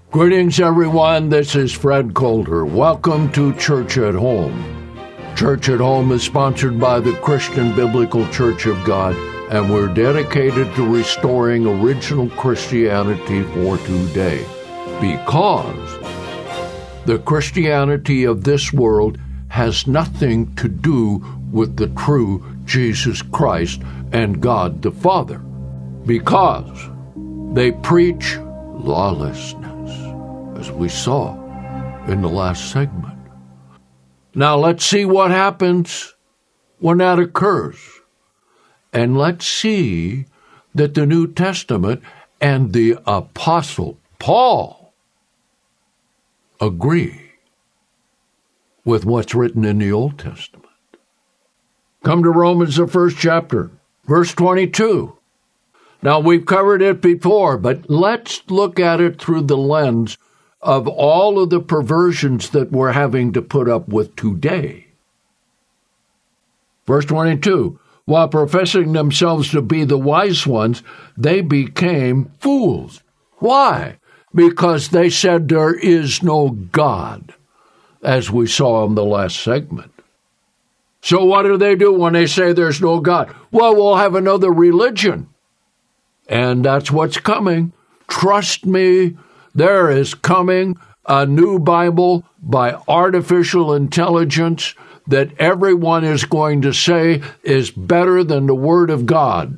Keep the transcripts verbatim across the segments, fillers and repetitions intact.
Greetings, everyone. This is Fred Coulter. Welcome to Church at Home. Church at Home is sponsored by the Christian Biblical Church of God, and we're dedicated to restoring original Christianity for today. Because the Christianity of this world has nothing to do with the true Jesus Christ and God the Father. Because they preach lawlessness, as we saw in the last segment. Now let's see what happens when that occurs. And let's see that the New Testament and the Apostle Paul agree with what's written in the Old Testament. Come to Romans, the first chapter, verse twenty-two. Now, we've covered it before, but let's look at it through the lens of all of the perversions that we're having to put up with today. Verse twenty-two, while professing themselves to be the wise ones, they became fools. Why? Because they said there is no God, as we saw in the last segment. So what do they do when they say there's no God? Well, we'll have another religion. And that's what's coming. Trust me, there is coming a new Bible by artificial intelligence that everyone is going to say is better than the Word of God.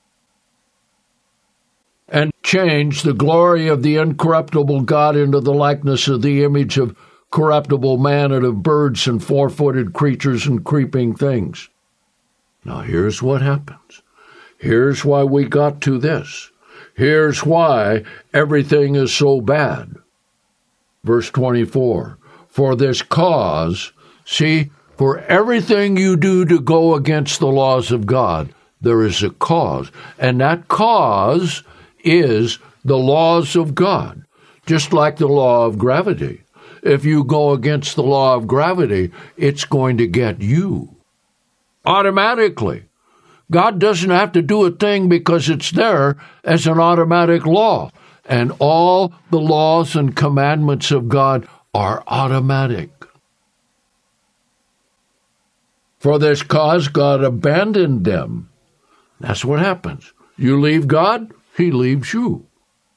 And change the glory of the incorruptible God into the likeness of the image of corruptible man and of birds and four-footed creatures and creeping things. Now here's what happens. Here's why we got to this. Here's why everything is so bad. Verse twenty-four, for this cause, see, for everything you do to go against the laws of God, there is a cause. And that cause is the laws of God, just like the law of gravity. If you go against the law of gravity, it's going to get you automatically. God doesn't have to do a thing because it's there as an automatic law. And all the laws and commandments of God are automatic. For this cause, God abandoned them. That's what happens. You leave God, He leaves you.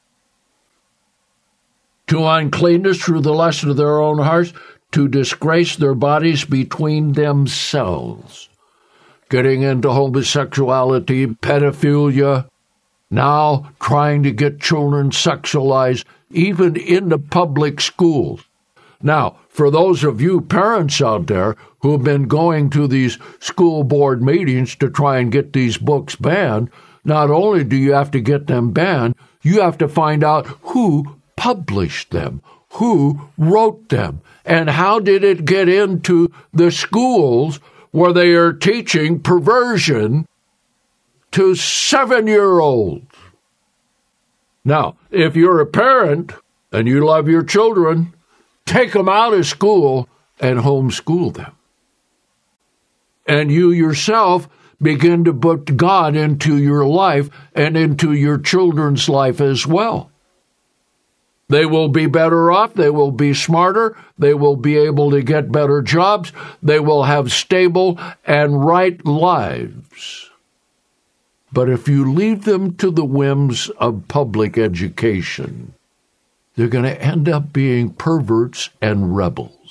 To uncleanness through the lust of their own hearts, to disgrace their bodies between themselves. Getting into homosexuality, pedophilia, now trying to get children sexualized, even in the public schools. Now, for those of you parents out there who have been going to these school board meetings to try and get these books banned, not only do you have to get them banned, you have to find out who published them, who wrote them, and how did it get into the schools where they are teaching perversion to seven-year-olds. Now, if you're a parent and you love your children, take them out of school and homeschool them. And you yourself begin to put God into your life and into your children's life as well. They will be better off, they will be smarter, they will be able to get better jobs, they will have stable and right lives. But if you leave them to the whims of public education, they're going to end up being perverts and rebels.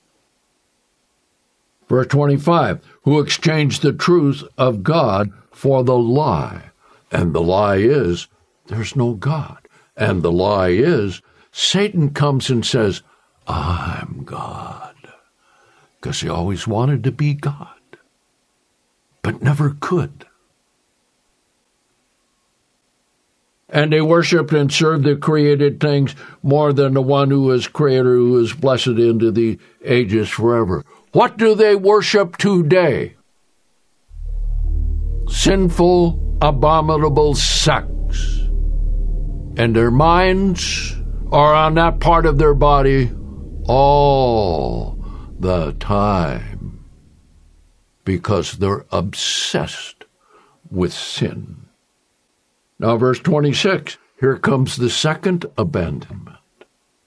Verse twenty-five, who exchanged the truth of God for the lie. And the lie is, there's no God. And the lie is, Satan comes and says, I'm God. Because he always wanted to be God, but never could. And they worshipped and served the created things more than the one who is creator, who is blessed into the ages forever. What do they worship today? Sinful, abominable sex. And their minds are on that part of their body all the time because they're obsessed with sin. Now, verse twenty-six, here comes the second abandonment.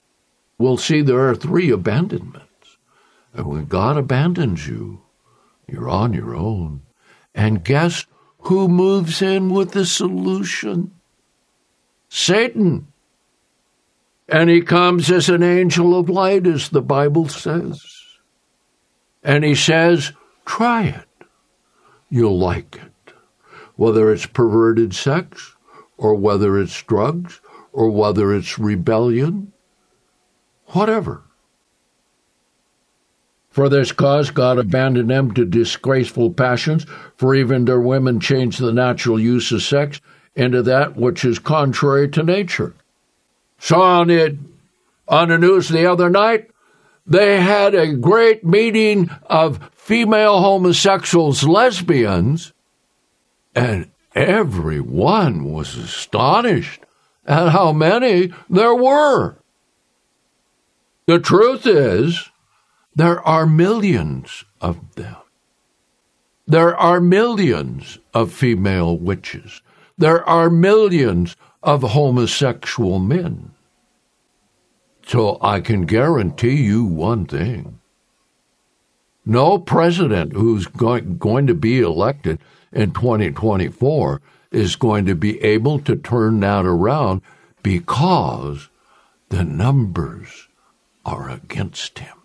we'll see there are three abandonments. And when God abandons you, you're on your own. And guess who moves in with the solution? Satan. And he comes as an angel of light, as the Bible says. And he says, try it. You'll like it. Whether it's perverted sex, or whether it's drugs, or whether it's rebellion, whatever. For this cause God abandoned them to disgraceful passions, for even their women changed the natural use of sex into that which is contrary to nature. So on the, on the news the other night, they had a great meeting of female homosexuals, lesbians, and everyone was astonished at how many there were. The truth is, there are millions of them. There are millions of female witches. There are millions of homosexual men. So I can guarantee you one thing. No president who's going, going to be elected in twenty twenty-four is going to be able to turn that around, because the numbers are against him.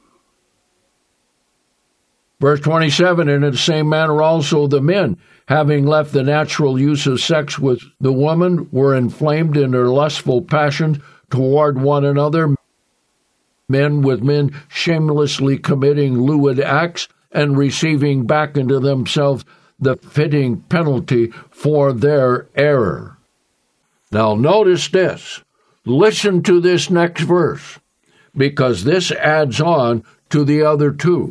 Verse twenty-seven, and in the same manner also the men, having left the natural use of sex with the woman, were inflamed in their lustful passions toward one another, men with men shamelessly committing lewd acts and receiving back into themselves the fitting penalty for their error. Now notice this. Listen to this next verse, because this adds on to the other two.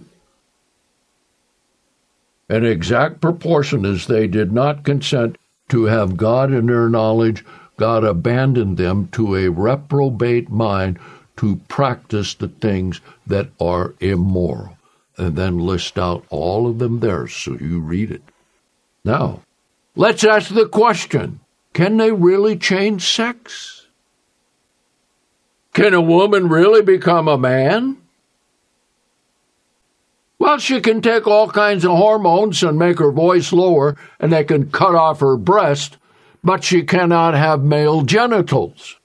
In exact proportion as they did not consent to have God in their knowledge, God abandoned them to a reprobate mind to practice the things that are immoral. And then list out all of them there so you read it. Now, let's ask the question, can they really change sex? Can a woman really become a man? Well, she can take all kinds of hormones and make her voice lower, and they can cut off her breast, but she cannot have male genitals.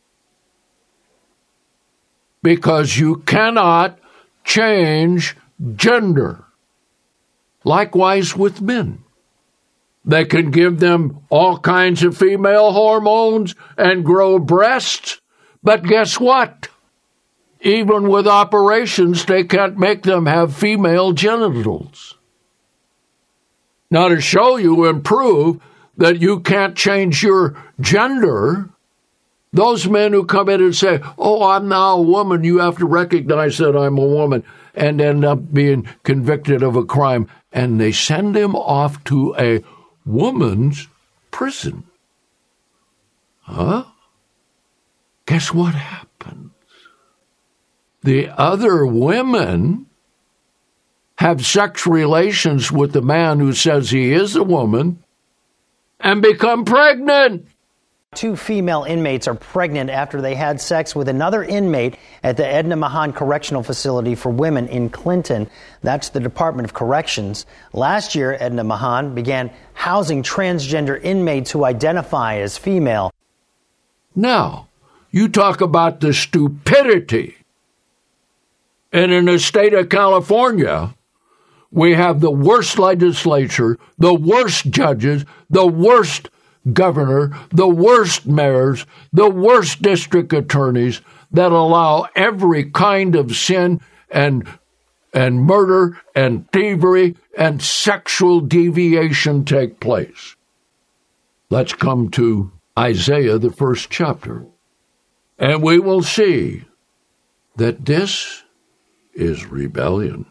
Because you cannot change gender. Likewise with men. They can give them all kinds of female hormones and grow breasts, but guess what? Even with operations, they can't make them have female genitals. Now, to show you and prove that you can't change your gender, those men who come in and say, oh, I'm now a woman, you have to recognize that I'm a woman, and end up being convicted of a crime, and they send him off to a woman's prison. Huh? Guess what happens? The other women have sex relations with the man who says he is a woman and become pregnant. Two female inmates are pregnant after they had sex with another inmate at the Edna Mahan Correctional Facility for Women in Clinton. That's the Department of Corrections. Last year, Edna Mahan began housing transgender inmates who identify as female. Now, you talk about the stupidity. And in the state of California, we have the worst legislature, the worst judges, the worst governor, the worst mayors, the worst district attorneys that allow every kind of sin and and murder and thievery and sexual deviation take place. Let's come to Isaiah, the first chapter, and we will see that this is rebellion.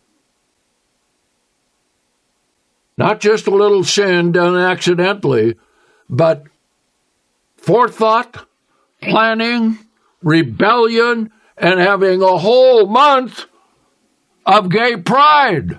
Not just a little sin done accidentally, but forethought, planning, rebellion, and having a whole month of gay pride,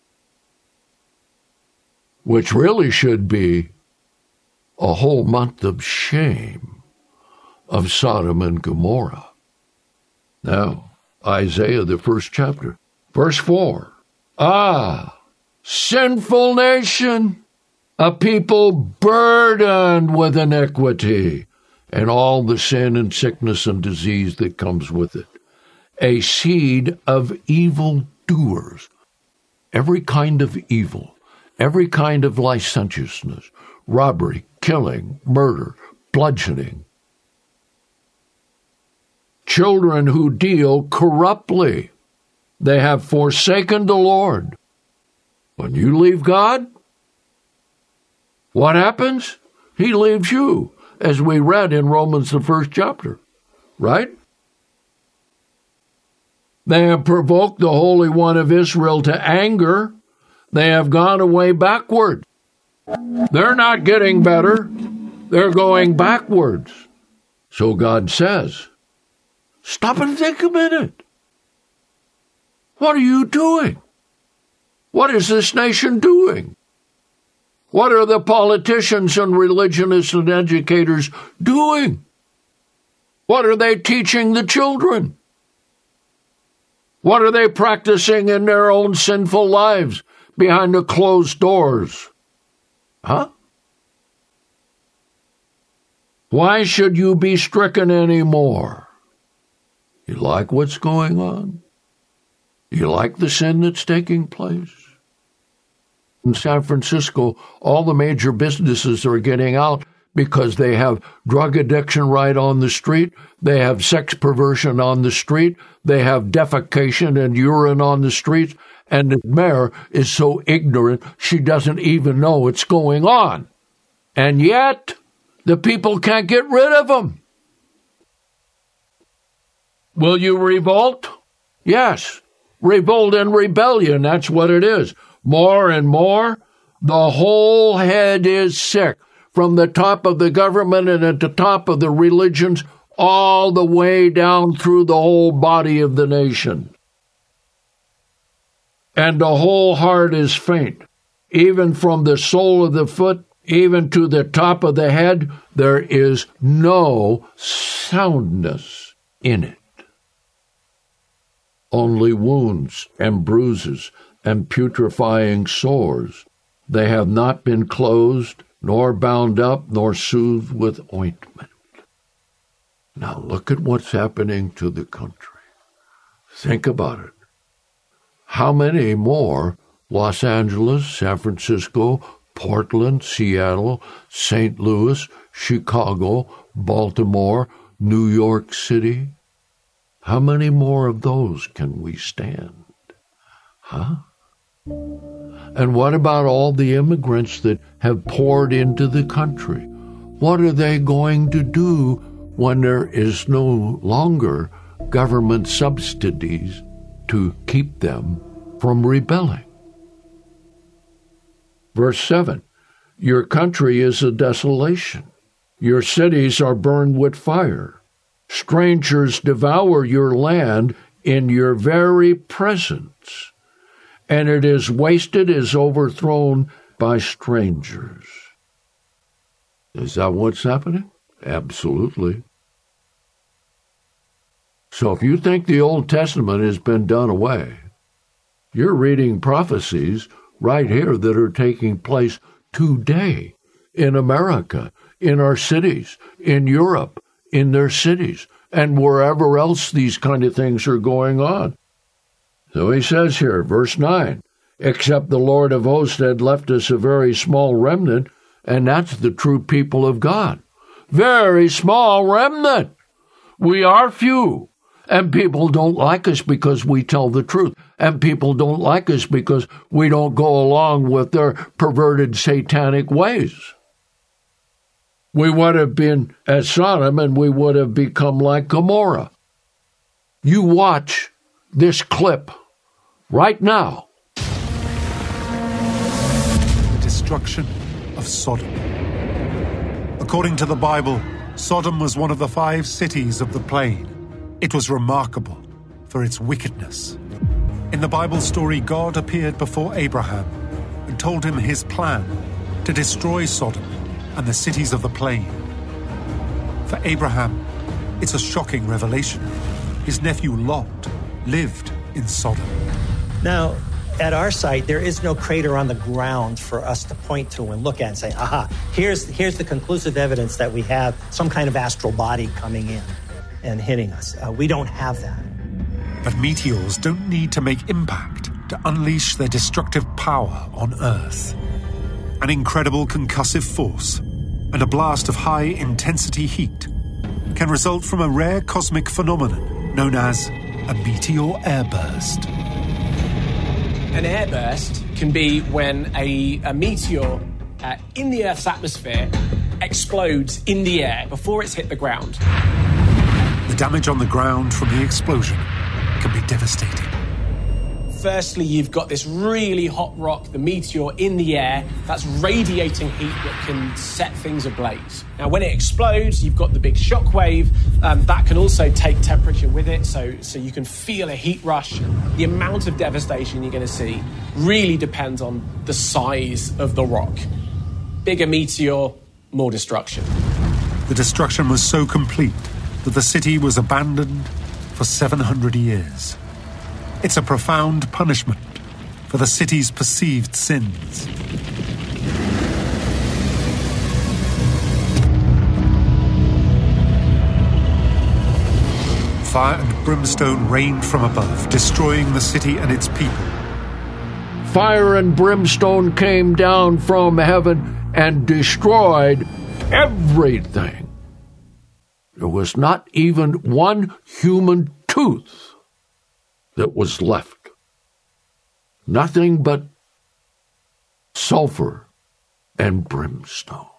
which really should be a whole month of shame of Sodom and Gomorrah. Now, Isaiah, the first chapter, verse four. Ah, sinful nation, a people burdened with iniquity, and all the sin and sickness and disease that comes with it. A seed of evil doers. Every kind of evil, every kind of licentiousness, robbery, killing, murder, bludgeoning. Children who deal corruptly. They have forsaken the Lord. When you leave God, what happens? He leaves you, as we read in Romans, the first chapter, right? They have provoked the Holy One of Israel to anger. They have gone away backward. They're not getting better. They're going backwards. So God says, stop and think a minute. What are you doing? What is this nation doing? What are the politicians and religionists and educators doing? What are they teaching the children? What are they practicing in their own sinful lives behind the closed doors? Huh? Why should you be stricken anymore? You like what's going on? You like the sin that's taking place? In San Francisco, all the major businesses are getting out because they have drug addiction right on the street, they have sex perversion on the street, they have defecation and urine on the streets, and the mayor is so ignorant she doesn't even know what's going on. And yet, the people can't get rid of them. Will you revolt? Yes. Revolt and rebellion, that's what it is. More and more, the whole head is sick. From the top of the government and at the top of the religions, all the way down through the whole body of the nation. And the whole heart is faint. Even from the sole of the foot, even to the top of the head, there is no soundness in it. Only wounds and bruises and putrefying sores. They have not been closed, nor bound up, nor soothed with ointment. Now look at what's happening to the country. Think about it. How many more Los Angeles, San Francisco, Portland, Seattle, Saint Louis, Chicago, Baltimore, New York City? How many more of those can we stand? Huh? And what about all the immigrants that have poured into the country? What are they going to do when there is no longer government subsidies to keep them from rebelling? Verse seven, your country is a desolation. Your cities are burned with fire. Strangers devour your land in your very presence, and it is wasted, is overthrown by strangers. Is that what's happening? Absolutely. So if you think the Old Testament has been done away, you're reading prophecies right here that are taking place today in America, in our cities, in Europe, in their cities, and wherever else these kind of things are going on. So he says here, verse nine, except the Lord of hosts had left us a very small remnant, and that's the true people of God. Very small remnant. We are few, and people don't like us because we tell the truth, and people don't like us because we don't go along with their perverted satanic ways. We would have been as Sodom, and we would have become like Gomorrah. You watch this clip right now. The destruction of Sodom. According to the Bible, Sodom was one of the five cities of the plain. It was remarkable for its wickedness. In the Bible story, God appeared before Abraham and told him his plan to destroy Sodom and the cities of the plain. For Abraham, it's a shocking revelation. his nephew Lot, lived in Sodom. Now, at our site, there is no crater on the ground for us to point to and look at and say, aha, here's, here's the conclusive evidence that we have some kind of astral body coming in and hitting us. Uh, we don't have that. But meteors don't need to make impact to unleash their destructive power on Earth. An incredible concussive force and a blast of high-intensity heat can result from a rare cosmic phenomenon known as a meteor airburst. An airburst can be when a, a meteor uh, in the Earth's atmosphere explodes in the air before it's hit the ground. The damage on the ground from the explosion can be devastating. Firstly, you've got this really hot rock, the meteor, in the air that's radiating heat that can set things ablaze. Now, when it explodes, you've got the big shock wave. Um, that can also take temperature with it, so, so you can feel a heat rush. The amount of devastation you're going to see really depends on the size of the rock. Bigger meteor, more destruction. The destruction was so complete that the city was abandoned for seven hundred years. It's a profound punishment for the city's perceived sins. Fire and brimstone rained from above, destroying the city and its people. Fire and brimstone came down from heaven and destroyed everything. There was not even one human tooth that was left. Nothing but sulfur and brimstone.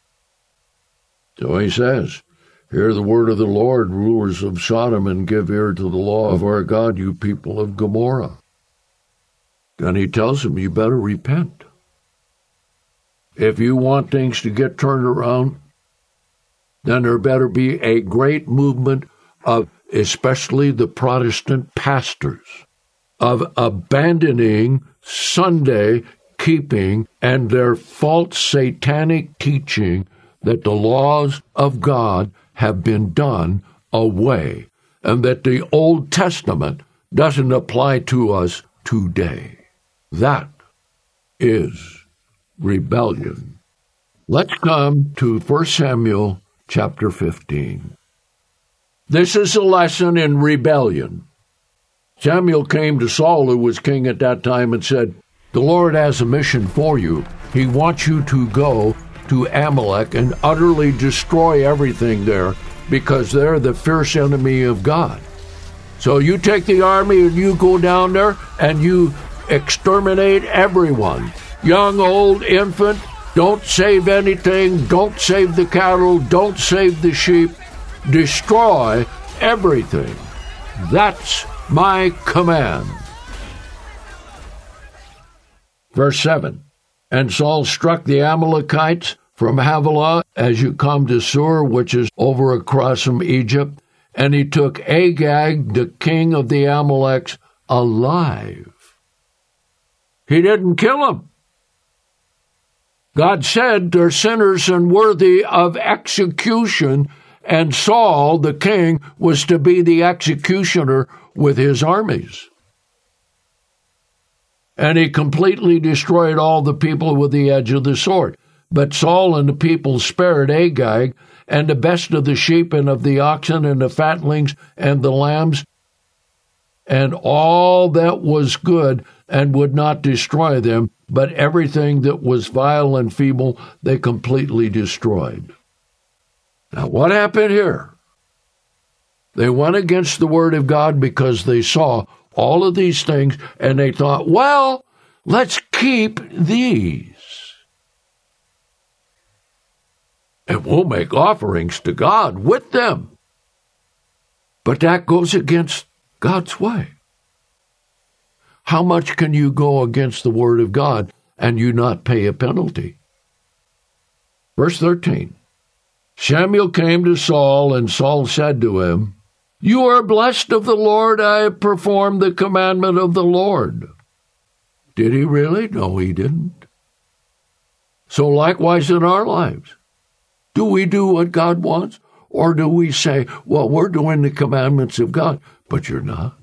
So he says, hear the word of the Lord, rulers of Sodom, and give ear to the law of our God, you people of Gomorrah. Then he tells them, you better repent. If you want things to get turned around, then there better be a great movement of especially the Protestant pastors, of abandoning Sunday keeping and their false satanic teaching that the laws of God have been done away and that the Old Testament doesn't apply to us today. That is rebellion. Let's come to First Samuel chapter fifteen. This is a lesson in rebellion. Samuel came to Saul, who was king at that time, and said, the Lord has a mission for you. He wants you to go to Amalek and utterly destroy everything there because they're the fierce enemy of God. So you take the army and you go down there and you exterminate everyone. Young, old, infant, don't save anything, don't save the cattle, don't save the sheep. Destroy everything. That's my command. Verse seven. And Saul struck the Amalekites from Havilah as you come to Sur, which is over across from Egypt, and he took Agag, the king of the Amaleks, alive. He didn't kill him. God said they're sinners and worthy of execution, and Saul, the king, was to be the executioner with his armies. And he completely destroyed all the people with the edge of the sword. But Saul and the people spared Agag, and the best of the sheep and of the oxen and the fatlings and the lambs, and all that was good, and would not destroy them, but everything that was vile and feeble they completely destroyed. Now, what happened here? They went against the word of God because they saw all of these things, and they thought, well, let's keep these. And we'll make offerings to God with them. But that goes against God's way. How much can you go against the word of God and you not pay a penalty? Verse thirteen. Samuel came to Saul, and Saul said to him, you are blessed of the Lord. I have performed the commandment of the Lord. Did he really? No, he didn't. So likewise in our lives. Do we do what God wants, Or do we say, well, we're doing the commandments of God, but you're not?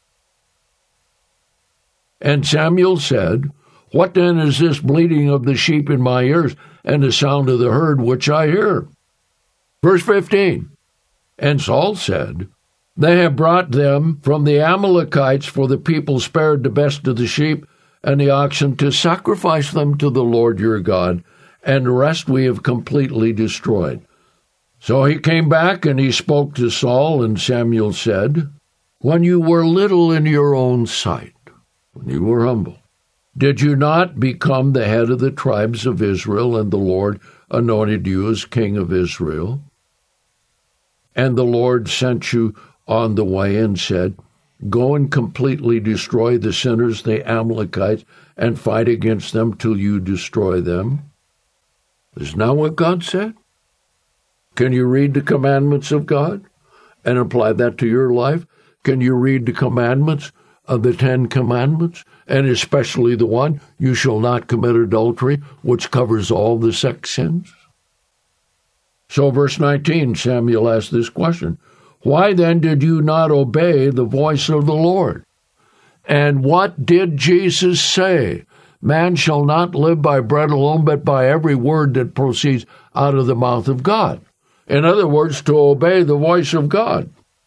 And Samuel said, what then is this bleating of the sheep in my ears and the sound of the herd which I hear? Verse fifteen, and Saul said, they have brought them from the Amalekites, for the people spared the best of the sheep and the oxen to sacrifice them to the Lord your God, and the rest we have completely destroyed. So he came back and he spoke to Saul, and Samuel said, when you were little in your own sight, when you were humble, did you not become the head of the tribes of Israel, and the Lord anointed you as king of Israel? And the Lord sent you on the way and said, go and completely destroy the sinners, the Amalekites, and fight against them till you destroy them. Isn't that what God said? Can you read the commandments of God and apply that to your life? Can you read the commandments of the Ten Commandments, and especially the one, you shall not commit adultery, which covers all the sex sins? So verse nineteen, Samuel asked this question, why then did you not obey the voice of the Lord? And what did Jesus say? Man shall not live by bread alone, but by every word that proceeds out of the mouth of God. In other words, to obey the voice of God.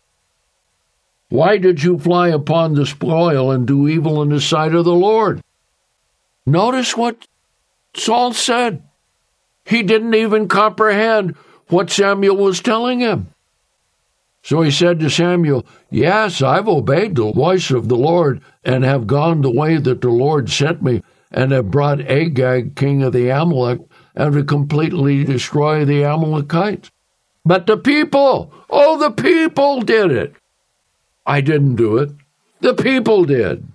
Why did you fly upon the spoil and do evil in the sight of the Lord? Notice what Saul said. He didn't even comprehend what Samuel was telling him. So he said to Samuel, yes, I've obeyed the voice of the Lord and have gone the way that the Lord sent me, and have brought Agag, king of the Amalek, and to completely destroy the Amalekites. But the people, oh, the people did it. I didn't do it. The people did.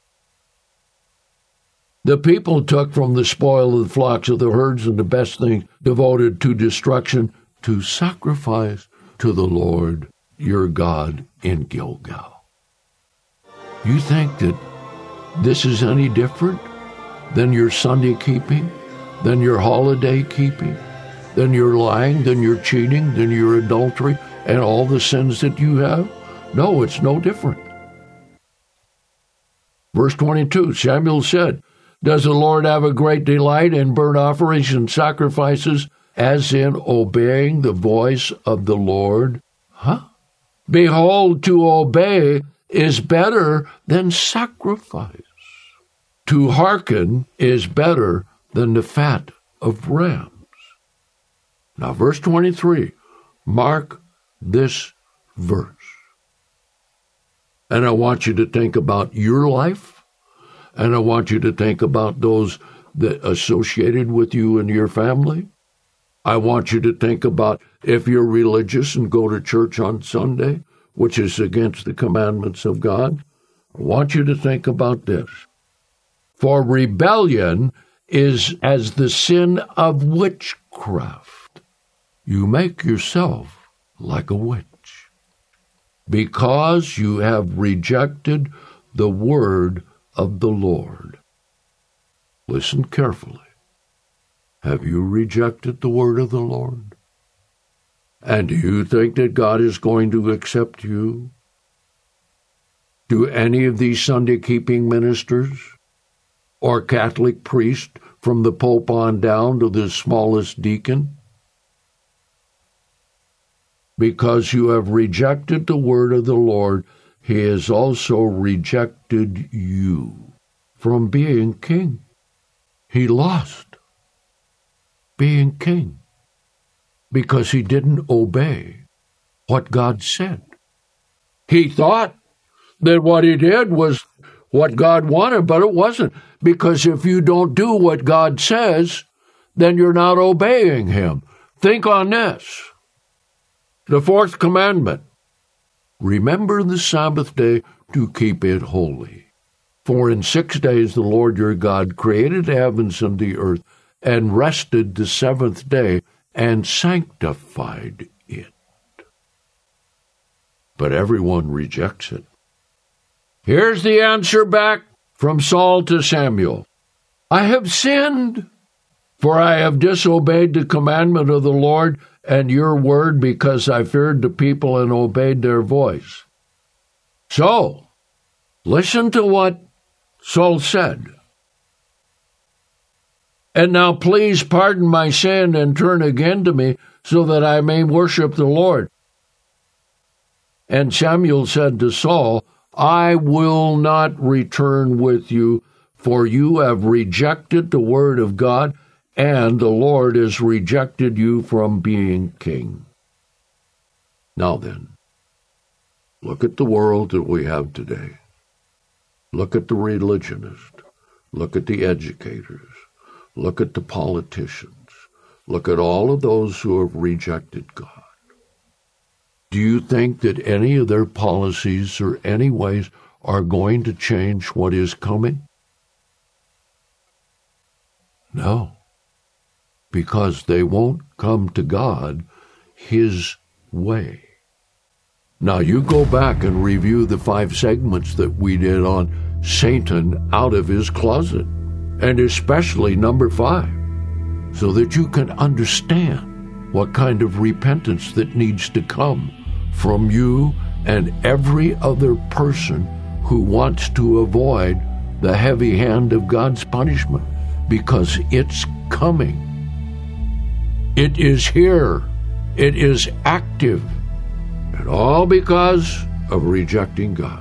The people took from the spoil of the flocks of the herds and the best things devoted to destruction to sacrifice to the Lord your God in Gilgal. You think that this is any different than your Sunday keeping, than your holiday keeping, than your lying, than your cheating, than your adultery, and all the sins that you have? No, it's no different. Verse twenty-two, Samuel said, does the Lord have a great delight in burnt offerings and sacrifices, as in obeying the voice of the Lord? Huh? Behold, to obey is better than sacrifice. To hearken is better than the fat of rams. Now, verse twenty-three, mark this verse. And I want you to think about your life, and I want you to think about those that associated with you and your family. I want you to think about if you're religious and go to church on Sunday, which is against the commandments of God. I want you to think about this. For rebellion is as the sin of witchcraft. You make yourself like a witch, because you have rejected the word of the Lord. Listen carefully. Have you rejected the word of the Lord? And do you think that God is going to accept you? Do any of these Sunday-keeping ministers or Catholic priest from the Pope on down to the smallest deacon? Because you have rejected the word of the Lord, he has also rejected you from being king. He lost being king because he didn't obey what God said. He thought that what he did was what God wanted, but it wasn't. Because if you don't do what God says, then you're not obeying him. Think on this. The fourth commandment, remember the Sabbath day to keep it holy. For in six days the Lord your God created the heavens and the earth, and rested the seventh day, and sanctified it. But everyone rejects it. Here's the answer back from Saul to Samuel. I have sinned, for I have disobeyed the commandment of the Lord, and your word because I feared the people and obeyed their voice. So, listen to what Saul said. And now please pardon my sin and turn again to me so that I may worship the Lord. And Samuel said to Saul, I will not return with you, for you have rejected the word of God, and the Lord has rejected you from being king. Now then, look at the world that we have today. Look at the religionists. Look at the educators. Look at the politicians. Look at all of those who have rejected God. Do you think that any of their policies or any ways are going to change what is coming? No, because they won't come to God His way. Now you go back and review the five segments that we did on Satan out of his closet, and especially number five, so that you can understand what kind of repentance that needs to come from you and every other person who wants to avoid the heavy hand of God's punishment, because it's coming. It is here. It is active. And all because of rejecting God.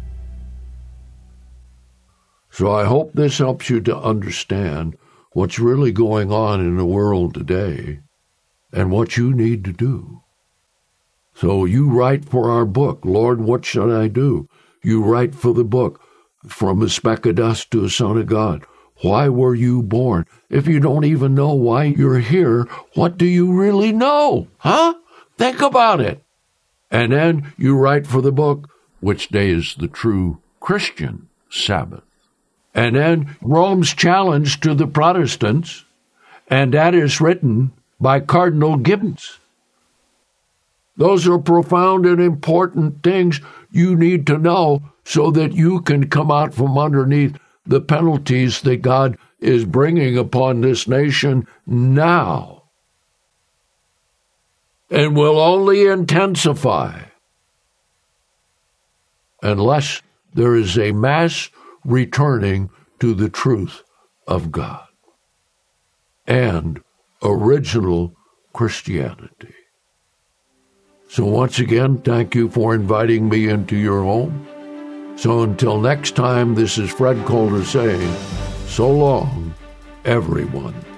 So I hope this helps you to understand what's really going on in the world today and what you need to do. So you write for our book, Lord, what should I do? You write for the book, From a Speck of Dust to a Son of God. Why were you born? If you don't even know why you're here, what do you really know? Huh? Think about it. And then you write for the book, Which Day is the True Christian Sabbath? And then Rome's challenge to the Protestants, and that is written by Cardinal Gibbons. Those are profound and important things you need to know so that you can come out from underneath the penalties that God is bringing upon this nation now, and will only intensify unless there is a mass returning to the truth of God and original Christianity. So once again, thank you for inviting me into your home. So until next time, this is Fred Calder saying, so long, everyone.